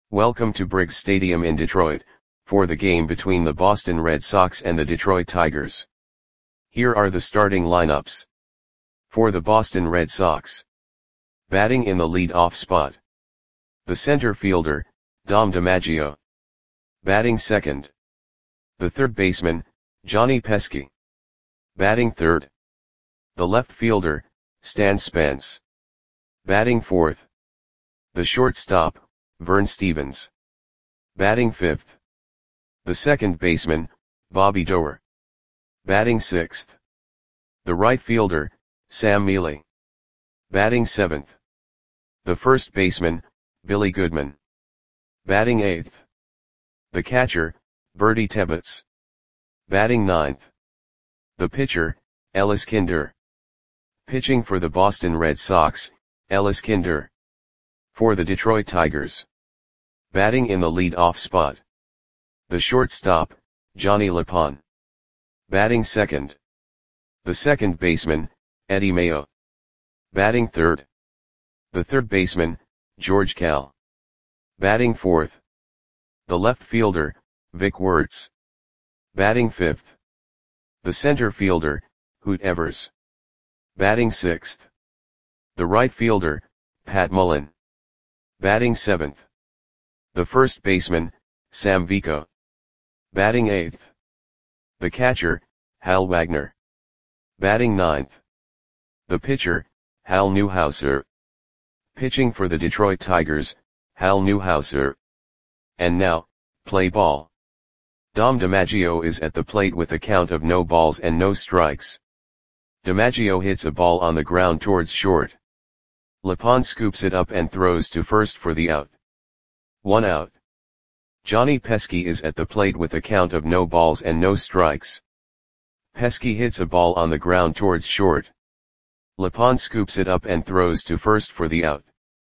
Welcome to Briggs Stadium in Detroit, for the game between the Boston Red Sox and the Detroit Tigers. Here are the starting lineups. For the Boston Red Sox. Batting in the lead-off spot. The center fielder, Dom DiMaggio. Batting second. The third baseman, Johnny Pesky. Batting third. The left fielder, Stan Spence. Batting fourth. The shortstop, Vern Stephens. Batting fifth. The second baseman, Bobby Doerr. Batting sixth. The right fielder, Sam Mele. Batting seventh. The first baseman, Billy Goodman. Batting eighth. The catcher, Bertie Tebbetts. Batting ninth. The pitcher, Ellis Kinder. Pitching for the Boston Red Sox, Ellis Kinder. For the Detroit Tigers. Batting in the lead-off spot. The shortstop, Johnny LePon. Batting second. The second baseman, Eddie Mayo. Batting third. The third baseman, George Kell. Batting fourth. The left fielder, Vic Wertz. Batting fifth. The center fielder, Hoot Evers. Batting sixth. The right fielder, Pat Mullen. Batting seventh. The first baseman, Sam Vico. Batting eighth. The catcher, Hal Wagner. Batting ninth. The pitcher, Hal Newhouser. Pitching for the Detroit Tigers, Hal Newhouser. And now, play ball. Dom DiMaggio is at the plate with a count of no balls and no strikes. DiMaggio hits a ball on the ground towards short. LePon scoops it up and throws to first for the out. 1 out. Johnny Pesky is at the plate with a count of no balls and no strikes. Pesky hits a ball on the ground towards short. LePon scoops it up and throws to first for the out.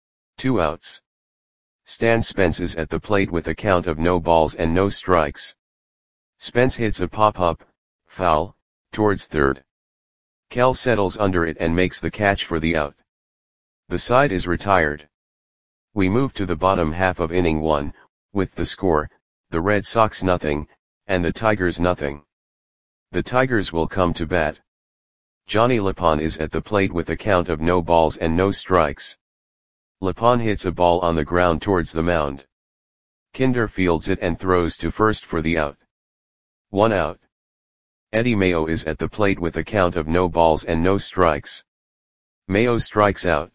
2 outs. Stan Spence is at the plate with a count of no balls and no strikes. Spence hits a pop-up, foul, towards third. Kell settles under it and makes the catch for the out. The side is retired. We move to the bottom half of inning 1, with the score, the Red Sox nothing, and the Tigers nothing. The Tigers will come to bat. Johnny LePon is at the plate with a count of no balls and no strikes. LePon hits a ball on the ground towards the mound. Kinder fields it and throws to first for the out. 1 out. Eddie Mayo is at the plate with a count of no balls and no strikes. Mayo strikes out.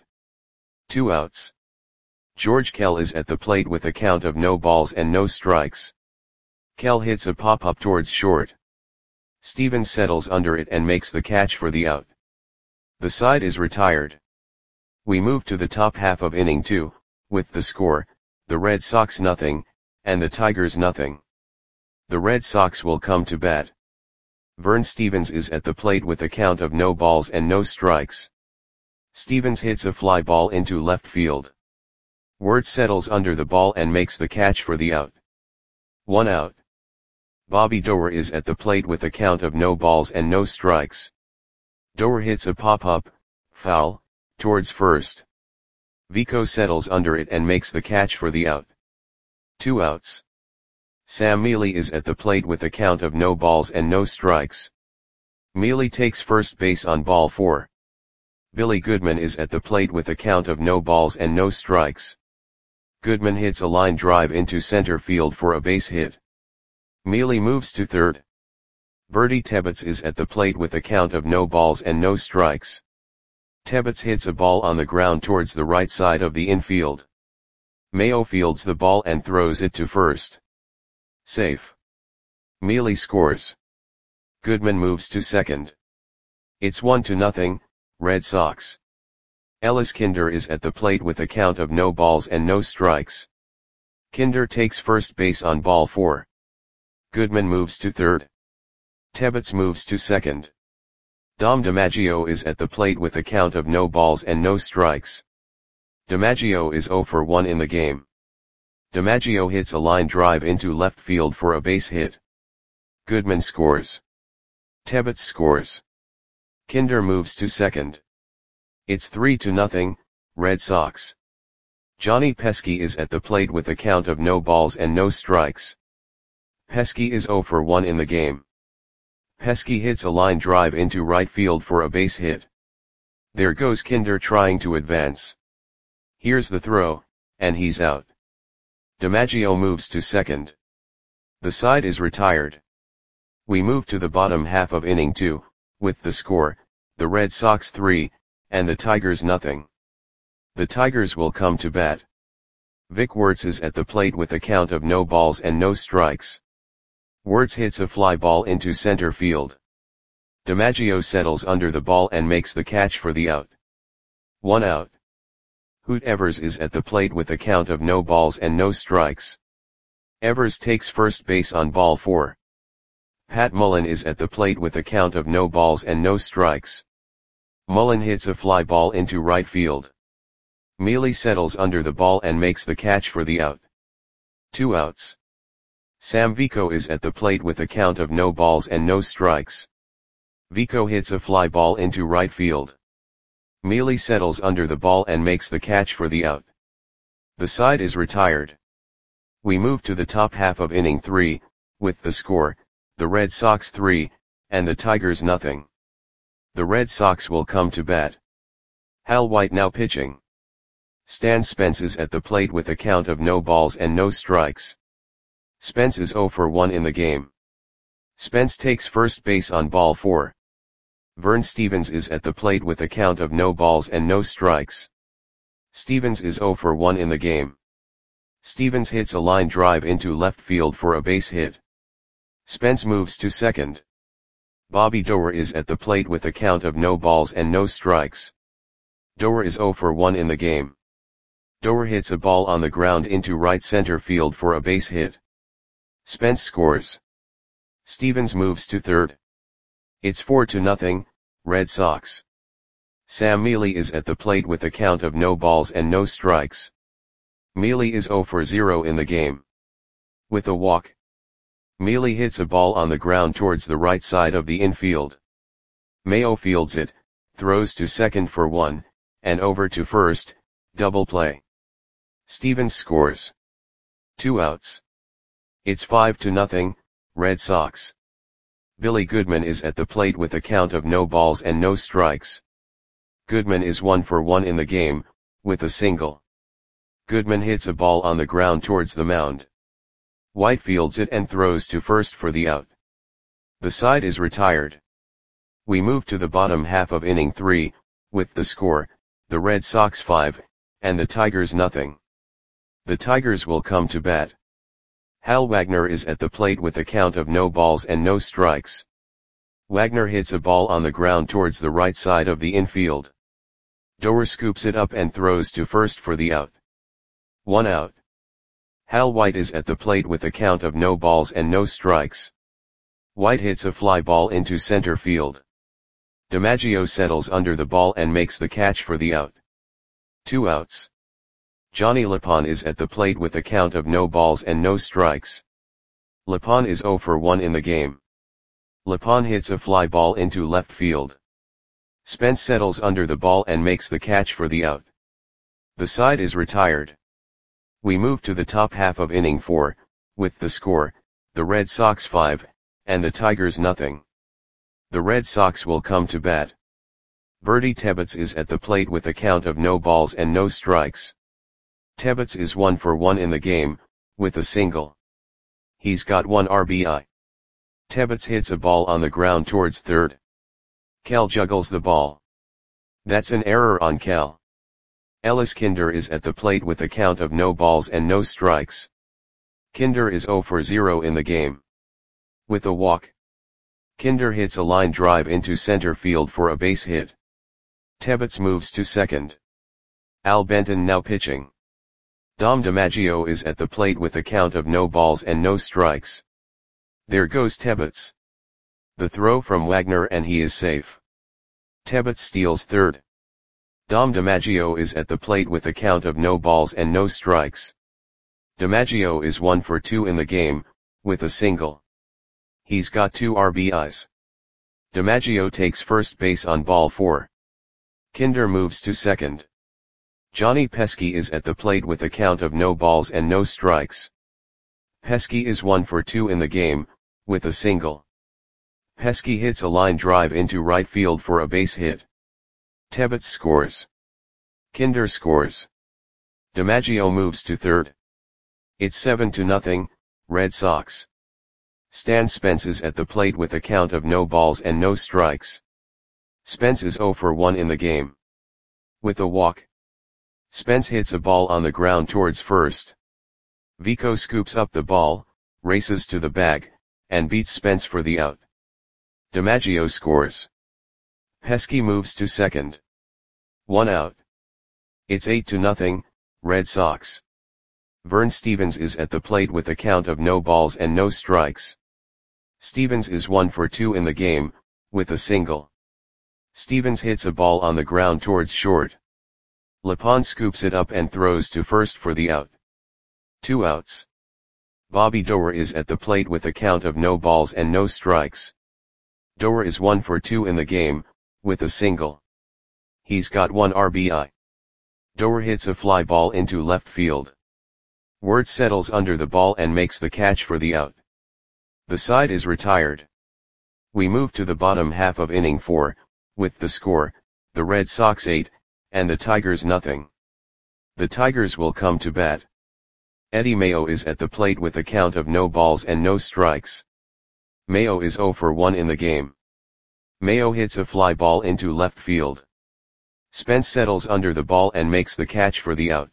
2 outs. George Kell is at the plate with a count of no balls and no strikes. Kell hits a pop-up towards short. Stephens settles under it and makes the catch for the out. The side is retired. We move to the top half of inning 2, with the score, the Red Sox nothing, and the Tigers nothing. The Red Sox will come to bat. Vern Stephens is at the plate with a count of no balls and no strikes. Stephens hits a fly ball into left field. Wertz settles under the ball and makes the catch for the out. 1 out. Bobby Doerr is at the plate with a count of no balls and no strikes. Doerr hits a pop-up, foul, towards first. Vico settles under it and makes the catch for the out. 2 outs. Sam Mele is at the plate with a count of no balls and no strikes. Mele takes first base on ball 4. Billy Goodman is at the plate with a count of no balls and no strikes. Goodman hits a line drive into center field for a base hit. Mele moves to third. Bertie Tebbetts is at the plate with a count of no balls and no strikes. Tebbetts hits a ball on the ground towards the right side of the infield. Mayo fields the ball and throws it to first. Safe. Mele scores. Goodman moves to second. It's 1-0, Red Sox. Ellis Kinder is at the plate with a count of no balls and no strikes. Kinder takes first base on ball 4. Goodman moves to third. Tebbetts moves to second. Dom DiMaggio is at the plate with a count of no balls and no strikes. DiMaggio is 0 for 1 in the game. DiMaggio hits a line drive into left field for a base hit. Goodman scores. Tebbetts scores. Kinder moves to second. It's 3-0, Red Sox. Johnny Pesky is at the plate with a count of no balls and no strikes. Pesky is 0 for 1 in the game. Pesky hits a line drive into right field for a base hit. There goes Kinder trying to advance. Here's the throw, and he's out. DiMaggio moves to second. The side is retired. We move to the bottom half of inning 2, with the score, the Red Sox 3, and the Tigers nothing. The Tigers will come to bat. Vic Wertz is at the plate with a count of no balls and no strikes. Wertz hits a fly ball into center field. DiMaggio settles under the ball and makes the catch for the out. 1 out. Hoot Evers is at the plate with a count of no balls and no strikes. Evers takes first base on ball 4. Pat Mullen is at the plate with a count of no balls and no strikes. Mullen hits a fly ball into right field. Mealy settles under the ball and makes the catch for the out. 2 outs. Sam Vico is at the plate with a count of no balls and no strikes. Vico hits a fly ball into right field. Mealy settles under the ball and makes the catch for the out. The side is retired. We move to the top half of inning 3, with the score, the Red Sox 3, and the Tigers nothing. The Red Sox will come to bat. Hal White now pitching. Stan Spence is at the plate with a count of no balls and no strikes. Spence is 0 for 1 in the game. Spence takes first base on ball 4. Vern Stevens is at the plate with a count of no balls and no strikes. Stevens is 0 for 1 in the game. Stevens hits a line drive into left field for a base hit. Spence moves to second. Bobby Doerr is at the plate with a count of no balls and no strikes. Doerr is 0 for 1 in the game. Doerr hits a ball on the ground into right center field for a base hit. Spence scores. Stevens moves to third. It's 4-0, Red Sox. Sam Mealy is at the plate with a count of no balls and no strikes. Mealy is 0 for 0 in the game. With a walk. Mealy hits a ball on the ground towards the right side of the infield. Mayo fields it, throws to second for 1, and over to first, double play. Stevens scores. 2 outs. It's 5-0, Red Sox. Billy Goodman is at the plate with a count of no balls and no strikes. Goodman is 1 for 1 in the game, with a single. Goodman hits a ball on the ground towards the mound. White fields it and throws to first for the out. The side is retired. We move to the bottom half of inning 3, with the score, the Red Sox 5, and the Tigers nothing. The Tigers will come to bat. Hal Wagner is at the plate with a count of no balls and no strikes. Wagner hits a ball on the ground towards the right side of the infield. Doerr scoops it up and throws to first for the out. 1 out. Hal White is at the plate with a count of no balls and no strikes. White hits a fly ball into center field. DiMaggio settles under the ball and makes the catch for the out. 2 outs. Johnny Lapon is at the plate with a count of no balls and no strikes. Lapon is 0 for 1 in the game. Lapon hits a fly ball into left field. Spence settles under the ball and makes the catch for the out. The side is retired. We move to the top half of inning 4, with the score, the Red Sox 5, and the Tigers nothing. The Red Sox will come to bat. Bertie Tebbetts is at the plate with a count of no balls and no strikes. Tebbetts is 1 for 1 in the game, with a single. He's got 1 RBI. Tebbetts hits a ball on the ground towards third. Cal juggles the ball. That's an error on Cal. Ellis Kinder is at the plate with a count of no balls and no strikes. Kinder is 0 for 0 in the game. With a walk. Kinder hits a line drive into center field for a base hit. Tebbetts moves to second. Al Benton now pitching. Dom DiMaggio is at the plate with a count of no balls and no strikes. There goes Tebbetts. The throw from Wagner and he is safe. Tebbetts steals third. Dom DiMaggio is at the plate with a count of no balls and no strikes. DiMaggio is 1 for 2 in the game, with a single. He's got 2 RBIs. DiMaggio takes first base on ball 4. Kinder moves to second. Johnny Pesky is at the plate with a count of no balls and no strikes. Pesky is 1 for 2 in the game, with a single. Pesky hits a line drive into right field for a base hit. Tebbets scores. Kinder scores. DiMaggio moves to third. It's 7-0, Red Sox. Stan Spence is at the plate with a count of no balls and no strikes. Spence is 0 for 1 in the game. With a walk. Spence hits a ball on the ground towards first. Vico scoops up the ball, races to the bag, and beats Spence for the out. DiMaggio scores. Pesky moves to second. 1 out. It's 8-0, Red Sox. Vern Stevens is at the plate with a count of no balls and no strikes. Stevens is 1 for 2 in the game, with a single. Stevens hits a ball on the ground towards short. Lepond scoops it up and throws to first for the out. 2 outs. Bobby Doerr is at the plate with a count of no balls and no strikes. Doerr is 1 for 2 in the game, with a single. He's got 1 RBI. Doerr hits a fly ball into left field. Wirtz settles under the ball and makes the catch for the out. The side is retired. We move to the bottom half of inning 4, with the score, the Red Sox 8, and the Tigers nothing. The Tigers will come to bat. Eddie Mayo is at the plate with a count of no balls and no strikes. Mayo is 0 for 1 in the game. Mayo hits a fly ball into left field. Spence settles under the ball and makes the catch for the out.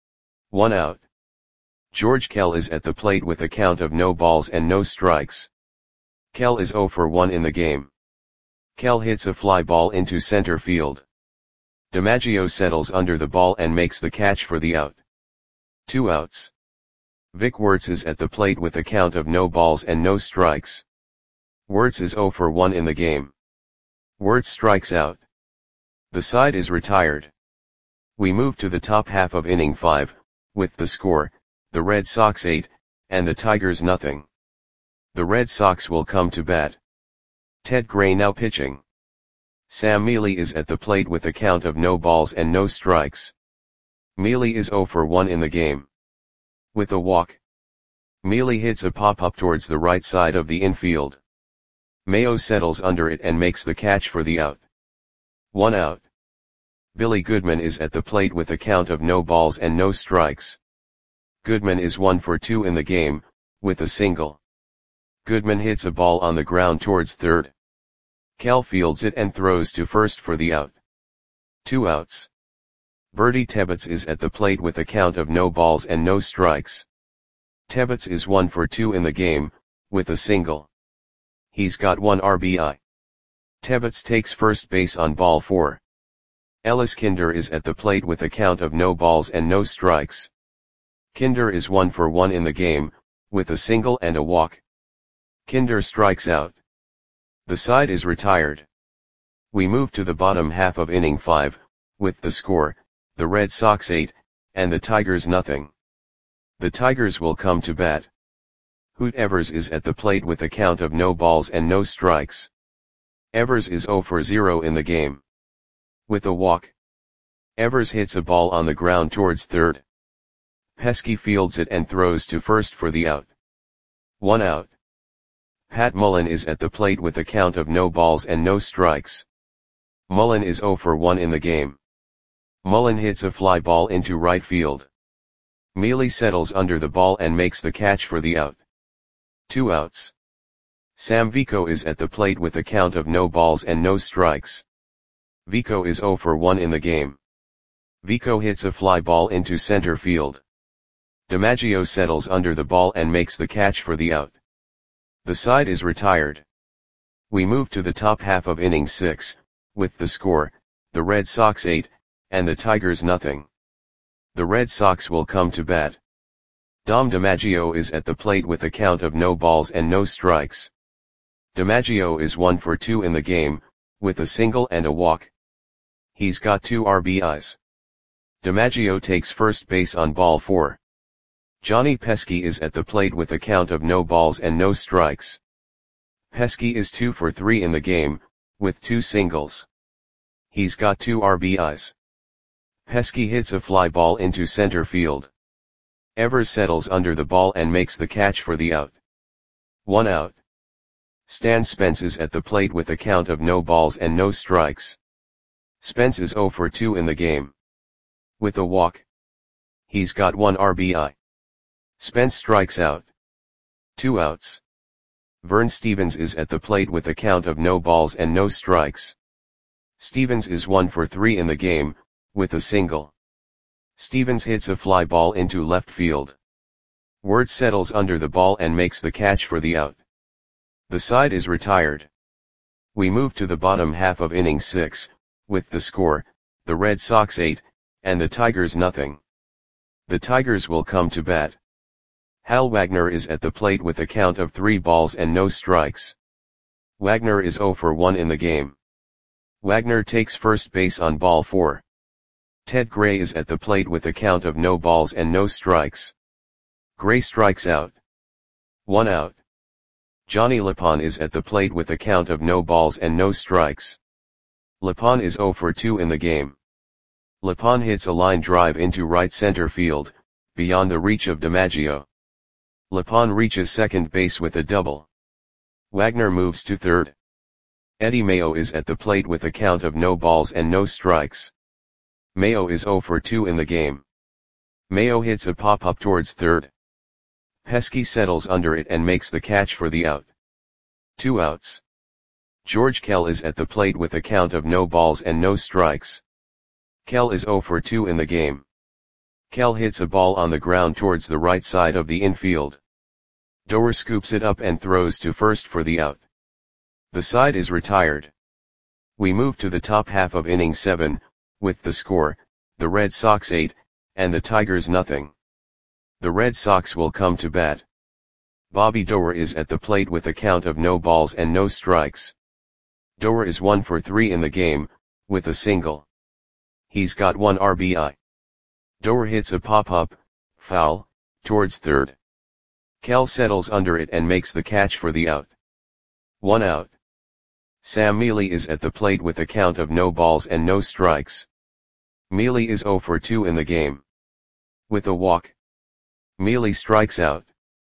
1 out. George Kell is at the plate with a count of no balls and no strikes. Kell is 0 for 1 in the game. Kell hits a fly ball into center field. DiMaggio settles under the ball and makes the catch for the out. 2 outs. Vic Wirtz is at the plate with a count of no balls and no strikes. Wirtz is 0 for 1 in the game. Wirtz strikes out. The side is retired. We move to the top half of inning 5, with the score, the Red Sox 8, and the Tigers nothing. The Red Sox will come to bat. Ted Gray now pitching. Sam Mealy is at the plate with a count of no balls and no strikes. Mealy is 0 for 1 in the game. With a walk. Mealy hits a pop-up towards the right side of the infield. Mayo settles under it and makes the catch for the out. 1 out. Billy Goodman is at the plate with a count of no balls and no strikes. Goodman is 1 for 2 in the game, with a single. Goodman hits a ball on the ground towards third. Kell fields it and throws to first for the out. 2 outs. Bertie Tebbets is at the plate with a count of no balls and no strikes. Tebbets is 1 for 2 in the game, with a single. He's got 1 RBI. Tebbets takes first base on ball 4. Ellis Kinder is at the plate with a count of no balls and no strikes. Kinder is 1 for 1 in the game, with a single and a walk. Kinder strikes out. The side is retired. We move to the bottom half of inning 5, with the score, the Red Sox 8, and the Tigers nothing. The Tigers will come to bat. Hoot Evers is at the plate with a count of no balls and no strikes. Evers is 0 for 0 in the game. With a walk. Evers hits a ball on the ground towards third. Pesky fields it and throws to first for the out. 1 out. Pat Mullen is at the plate with a count of no balls and no strikes. Mullen is 0 for 1 in the game. Mullen hits a fly ball into right field. Mealy settles under the ball and makes the catch for the out. 2 outs. Sam Vico is at the plate with a count of no balls and no strikes. Vico is 0 for 1 in the game. Vico hits a fly ball into center field. DiMaggio settles under the ball and makes the catch for the out. The side is retired. We move to the top half of inning 6, with the score, the Red Sox 8, and the Tigers nothing. The Red Sox will come to bat. Dom DiMaggio is at the plate with a count of no balls and no strikes. DiMaggio is 1 for 2 in the game, with a single and a walk. He's got 2 RBIs. DiMaggio takes first base on ball 4. Johnny Pesky is at the plate with a count of no balls and no strikes. Pesky is 2 for 3 in the game, with 2 singles. He's got 2 RBIs. Pesky hits a fly ball into center field. Evers settles under the ball and makes the catch for the out. 1 out. Stan Spence is at the plate with a count of no balls and no strikes. Spence is 0 for 2 in the game. With a walk. He's got 1 RBI. Spence strikes out. 2 outs. Vern Stevens is at the plate with a count of no balls and no strikes. Stevens is 1 for 3 in the game, with a single. Stevens hits a fly ball into left field. Wirtz settles under the ball and makes the catch for the out. The side is retired. We move to the bottom half of inning 6, with the score, the Red Sox 8, and the Tigers nothing. The Tigers will come to bat. Hal Wagner is at the plate with a count of 3 balls and no strikes. Wagner is 0 for 1 in the game. Wagner takes first base on ball 4. Ted Gray is at the plate with a count of no balls and no strikes. Gray strikes out. 1 out. Johnny Lapon is at the plate with a count of no balls and no strikes. Lapon is 0 for 2 in the game. Lapon hits a line drive into right center field, beyond the reach of DiMaggio. Lapon reaches second base with a double. Wagner moves to third. Eddie Mayo is at the plate with a count of no balls and no strikes. Mayo is 0 for 2 in the game. Mayo hits a pop-up towards third. Pesky settles under it and makes the catch for the out. 2 outs. George Kell is at the plate with a count of no balls and no strikes. Kell is 0 for 2 in the game. Kell hits a ball on the ground towards the right side of the infield. Doer scoops it up and throws to first for the out. The side is retired. We move to the top half of inning 7, with the score, the Red Sox 8, and the Tigers nothing. The Red Sox will come to bat. Bobby Doer is at the plate with a count of no balls and no strikes. Doer is 1 for 3 in the game, with a single. He's got 1 RBI. Doer hits a pop-up, foul, towards third. Kell settles under it and makes the catch for the out. 1 out. Sam Mealy is at the plate with a count of no balls and no strikes. Mealy is 0 for 2 in the game. With a walk. Mealy strikes out.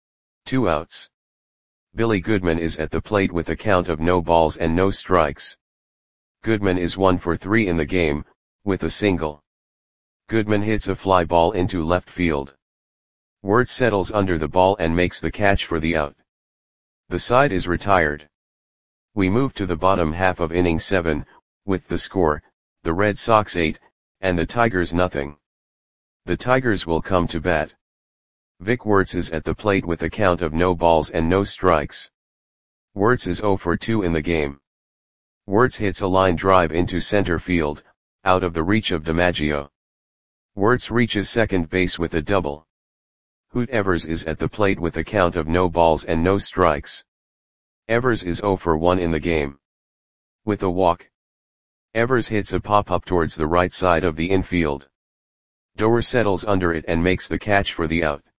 2 outs. Billy Goodman is at the plate with a count of no balls and no strikes. Goodman is 1 for 3 in the game, with a single. Goodman hits a fly ball into left field. Wirtz settles under the ball and makes the catch for the out. The side is retired. We move to the bottom half of inning 7, with the score, the Red Sox 8, and the Tigers nothing. The Tigers will come to bat. Vic Wirtz is at the plate with a count of no balls and no strikes. Wirtz is 0 for 2 in the game. Wirtz hits a line drive into center field, out of the reach of DiMaggio. Wirtz reaches second base with a double. Hoot Evers is at the plate with a count of no balls and no strikes. Evers is 0 for 1 in the game. With a walk. Evers hits a pop-up towards the right side of the infield. Doer settles under it and makes the catch for the out.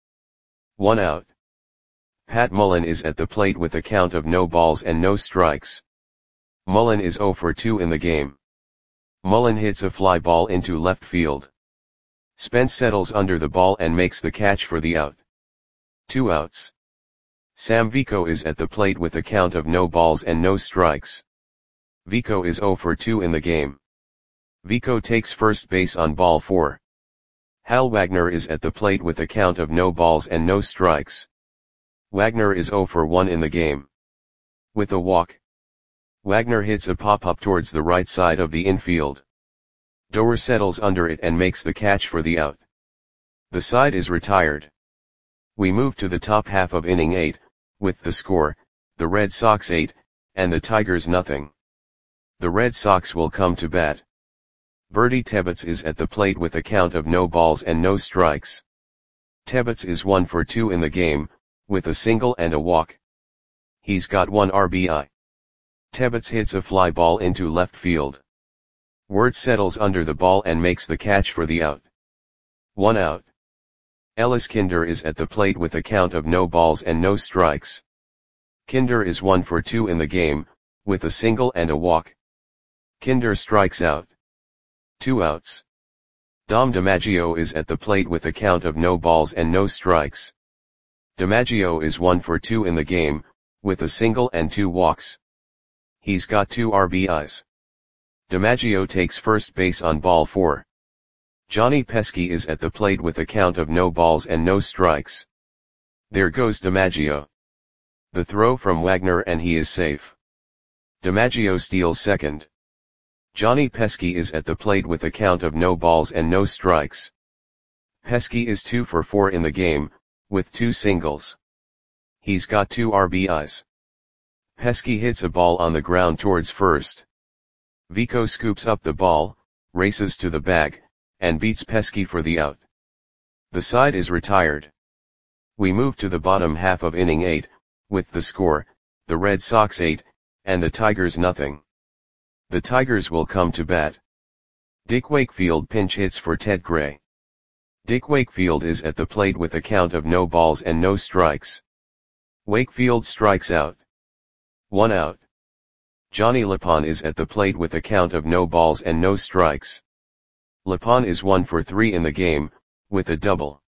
1 out. Pat Mullen is at the plate with a count of no balls and no strikes. Mullen is 0 for 2 in the game. Mullen hits a fly ball into left field. Spence settles under the ball and makes the catch for the out. 2 outs. Sam Vico is at the plate with a count of no balls and no strikes. Vico is 0 for 2 in the game. Vico takes first base on ball 4. Hal Wagner is at the plate with a count of no balls and no strikes. Wagner is 0 for 1 in the game. With a walk. Wagner hits a pop-up towards the right side of the infield. Doer settles under it and makes the catch for the out. The side is retired. We move to the top half of inning 8, with the score, the Red Sox 8, and the Tigers nothing. The Red Sox will come to bat. Bertie Tebbetts is at the plate with a count of no balls and no strikes. Tebbetts is 1 for 2 in the game, with a single and a walk. He's got 1 RBI. Tebbetts hits a fly ball into left field. Wirtz settles under the ball and makes the catch for the out. 1 out. Ellis Kinder is at the plate with a count of no balls and no strikes. Kinder is 1 for 2 in the game, with a single and a walk. Kinder strikes out. 2 outs. Dom DiMaggio is at the plate with a count of no balls and no strikes. DiMaggio is 1 for 2 in the game, with a single and 2 walks. He's got 2 RBIs. DiMaggio takes first base on ball 4. Johnny Pesky is at the plate with a count of no balls and no strikes. There goes DiMaggio. The throw from Wagner and he is safe. DiMaggio steals second. Johnny Pesky is at the plate with a count of no balls and no strikes. Pesky is 2 for 4 in the game, with 2 singles. He's got 2 RBIs. Pesky hits a ball on the ground towards first. Vico scoops up the ball, races to the bag, and beats Pesky for the out. The side is retired. We move to the bottom half of inning 8, with the score, the Red Sox 8, and the Tigers nothing. The Tigers will come to bat. Dick Wakefield pinch hits for Ted Gray. Dick Wakefield is at the plate with a count of no balls and no strikes. Wakefield strikes out. 1 out. Johnny Lapon is at the plate with a count of no balls and no strikes. Lapon is 1 for 3 in the game, with a double.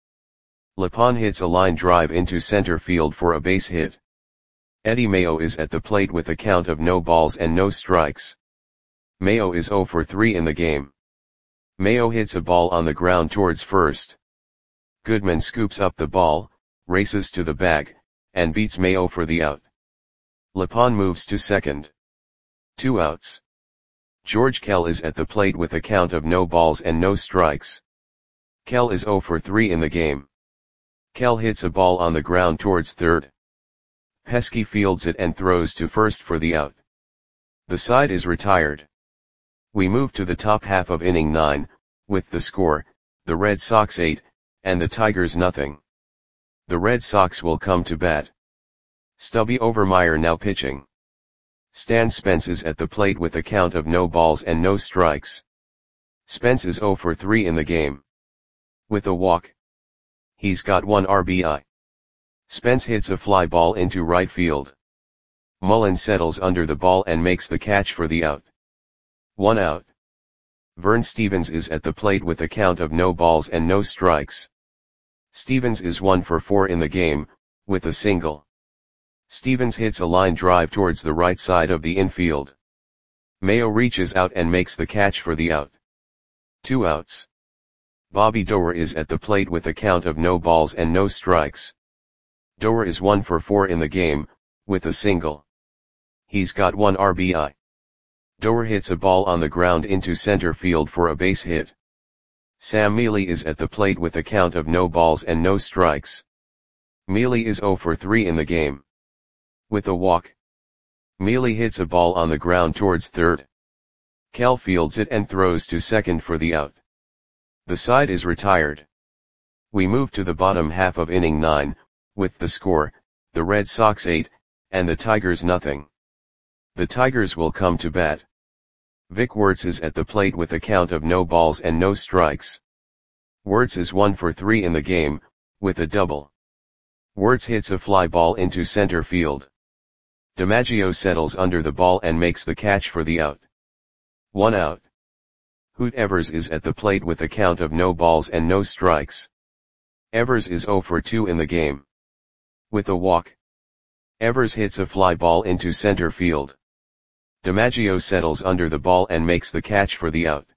Lapon hits a line drive into center field for a base hit. Eddie Mayo is at the plate with a count of no balls and no strikes. Mayo is 0 for 3 in the game. Mayo hits a ball on the ground towards first. Goodman scoops up the ball, races to the bag, and beats Mayo for the out. Lapon moves to second. 2 outs. George Kell is at the plate with a count of no balls and no strikes. Kell is 0 for 3 in the game. Kell hits a ball on the ground towards third. Pesky fields it and throws to first for the out. The side is retired. We move to the top half of inning 9, with the score, the Red Sox 8, and the Tigers nothing. The Red Sox will come to bat. Stubby Overmeyer now pitching. Stan Spence is at the plate with a count of no balls and no strikes. Spence is 0 for 3 in the game. With a walk. He's got 1 RBI. Spence hits a fly ball into right field. Mullen settles under the ball and makes the catch for the out. 1 out. Vern Stevens is at the plate with a count of no balls and no strikes. Stevens is 1 for 4 in the game, with a single. Stevens hits a line drive towards the right side of the infield. Mayo reaches out and makes the catch for the out. 2 outs. Bobby Doerr is at the plate with a count of no balls and no strikes. Doerr is 1 for 4 in the game, with a single. He's got 1 RBI. Doerr hits a ball on the ground into center field for a base hit. Sam Mealy is at the plate with a count of no balls and no strikes. Mealy is 0 for 3 in the game. With a walk. Mealy hits a ball on the ground towards third. Kell fields it and throws to second for the out. The side is retired. We move to the bottom half of inning 9, with the score, the Red Sox 8, and the Tigers nothing. The Tigers will come to bat. Vic Wertz is at the plate with a count of no balls and no strikes. Wertz is 1 for 3 in the game, with a double. Wertz hits a fly ball into center field. DiMaggio settles under the ball and makes the catch for the out. 1 out. Hoot Evers is at the plate with a count of no balls and no strikes. Evers is 0 for 2 in the game. With a walk. Evers hits a fly ball into center field. DiMaggio settles under the ball and makes the catch for the out.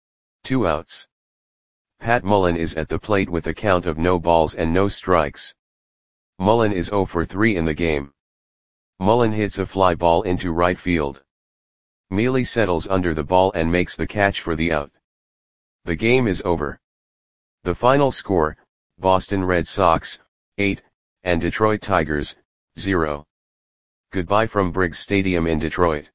2 outs. Pat Mullen is at the plate with a count of no balls and no strikes. Mullen is 0 for 3 in the game. Mullen hits a fly ball into right field. Mealy settles under the ball and makes the catch for the out. The game is over. The final score, Boston Red Sox, 8, and Detroit Tigers, 0. Goodbye from Briggs Stadium in Detroit.